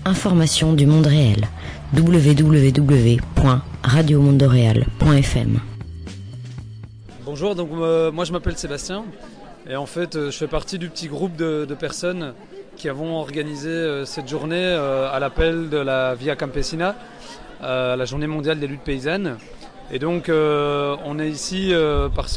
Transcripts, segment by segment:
Information du monde réel. www.radiomondoréal.fm. Bonjour, donc moi je m'appelle Sébastien et en fait je fais partie du petit groupe de personnes qui avons organisé cette journée à l'appel de la Via Campesina, la journée mondiale des luttes paysannes. Et donc on est ici parce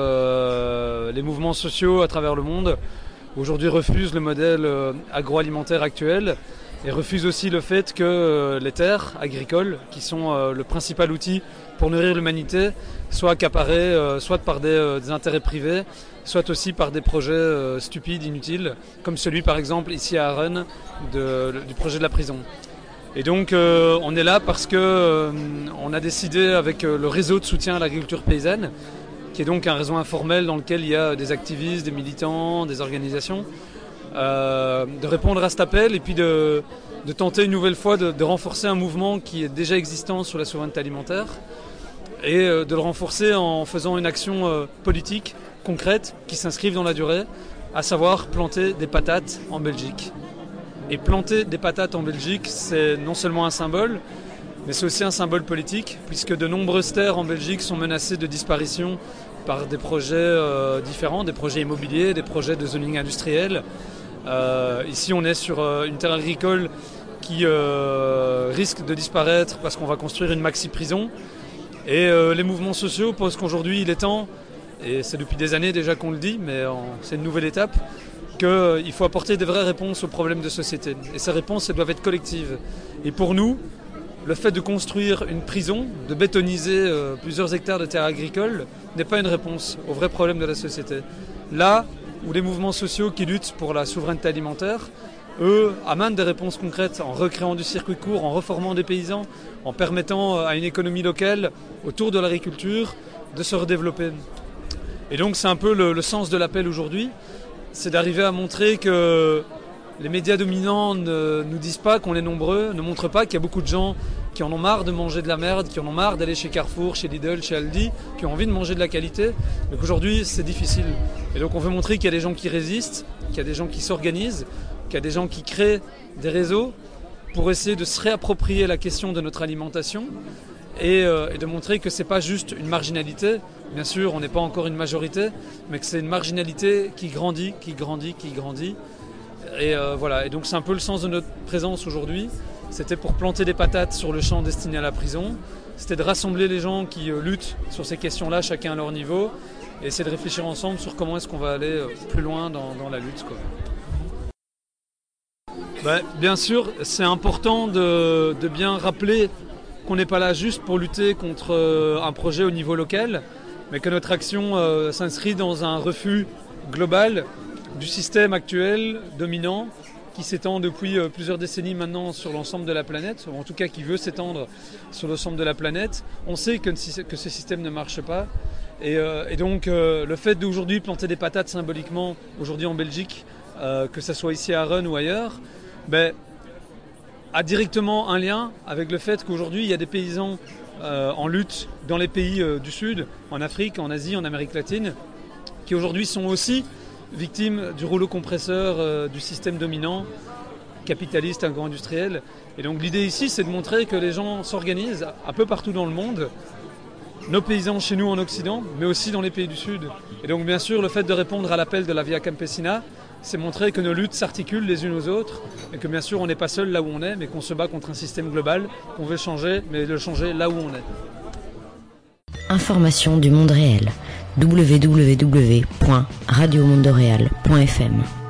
que les mouvements sociaux à travers le monde aujourd'hui refusent le modèle agroalimentaire actuel et refusent aussi le fait que les terres agricoles, qui sont le principal outil pour nourrir l'humanité, soient accaparées soit par des intérêts privés, soit aussi par des projets stupides, inutiles, comme celui par exemple ici à Arène du projet de la prison. Et donc on est là parce que on a décidé avec le réseau de soutien à l'agriculture paysanne, qui est donc un réseau informel dans lequel il y a des activistes, des militants, des organisations, de répondre à cet appel et puis de tenter une nouvelle fois de renforcer un mouvement qui est déjà existant sur la souveraineté alimentaire et de le renforcer en faisant une action politique concrète qui s'inscrive dans la durée, à savoir planter des patates en Belgique. Et planter des patates en Belgique, c'est non seulement un symbole, mais c'est aussi un symbole politique, puisque de nombreuses terres en Belgique sont menacées de disparition par des projets différents, des projets immobiliers, des projets de zoning industriel. Ici, on est sur une terre agricole qui risque de disparaître parce qu'on va construire une maxi-prison. Et les mouvements sociaux pensent qu'aujourd'hui, il est temps, et c'est depuis des années déjà qu'on le dit, mais c'est une nouvelle étape, qu'il faut apporter des vraies réponses aux problèmes de société. Et ces réponses, elles doivent être collectives. Et pour nous, le fait de construire une prison, de bétoniser plusieurs hectares de terres agricoles, n'est pas une réponse aux vrais problèmes de la société. Là où les mouvements sociaux qui luttent pour la souveraineté alimentaire, eux, amènent des réponses concrètes en recréant du circuit court, en reformant des paysans, en permettant à une économie locale autour de l'agriculture de se redévelopper. Et donc c'est un peu le sens de l'appel aujourd'hui, c'est d'arriver à montrer que les médias dominants ne nous disent pas qu'on est nombreux, ne montrent pas qu'il y a beaucoup de gens qui en ont marre de manger de la merde, qui en ont marre d'aller chez Carrefour, chez Lidl, chez Aldi, qui ont envie de manger de la qualité, mais qu'aujourd'hui c'est difficile. Et donc on veut montrer qu'il y a des gens qui résistent, qu'il y a des gens qui s'organisent, qu'il y a des gens qui créent des réseaux pour essayer de se réapproprier la question de notre alimentation et de montrer que c'est pas juste une marginalité. Bien sûr, on n'est pas encore une majorité, mais que c'est une marginalité qui grandit, qui grandit, qui grandit. Et voilà, et donc c'est un peu le sens de notre présence aujourd'hui. C'était pour planter des patates sur le champ destiné à la prison. C'était de rassembler les gens qui luttent sur ces questions-là, chacun à leur niveau, et essayer de réfléchir ensemble sur comment est-ce qu'on va aller plus loin dans la lutte, quoi. Bien sûr, c'est important de bien rappeler qu'on n'est pas là juste pour lutter contre un projet au niveau local, mais que notre action s'inscrit dans un refus global du système actuel dominant qui s'étend depuis plusieurs décennies maintenant sur l'ensemble de la planète, ou en tout cas qui veut s'étendre sur l'ensemble de la planète. On sait que ce système ne marche pas. Et donc le fait d'aujourd'hui planter des patates symboliquement, aujourd'hui en Belgique, que ce soit ici à Arène ou ailleurs, a directement un lien avec le fait qu'aujourd'hui il y a des paysans en lutte dans les pays du Sud, en Afrique, en Asie, en Amérique latine, qui aujourd'hui sont aussi victimes du rouleau compresseur du système dominant, capitaliste, agro-industriel. Et donc l'idée ici, c'est de montrer que les gens s'organisent un peu partout dans le monde, nos paysans chez nous en Occident, mais aussi dans les pays du Sud. Et donc bien sûr, le fait de répondre à l'appel de la Via Campesina, c'est montrer que nos luttes s'articulent les unes aux autres, et que bien sûr on n'est pas seul là où on est, mais qu'on se bat contre un système global, qu'on veut changer, mais le changer là où on est. Information du monde réel. www.radiomondoréal.fm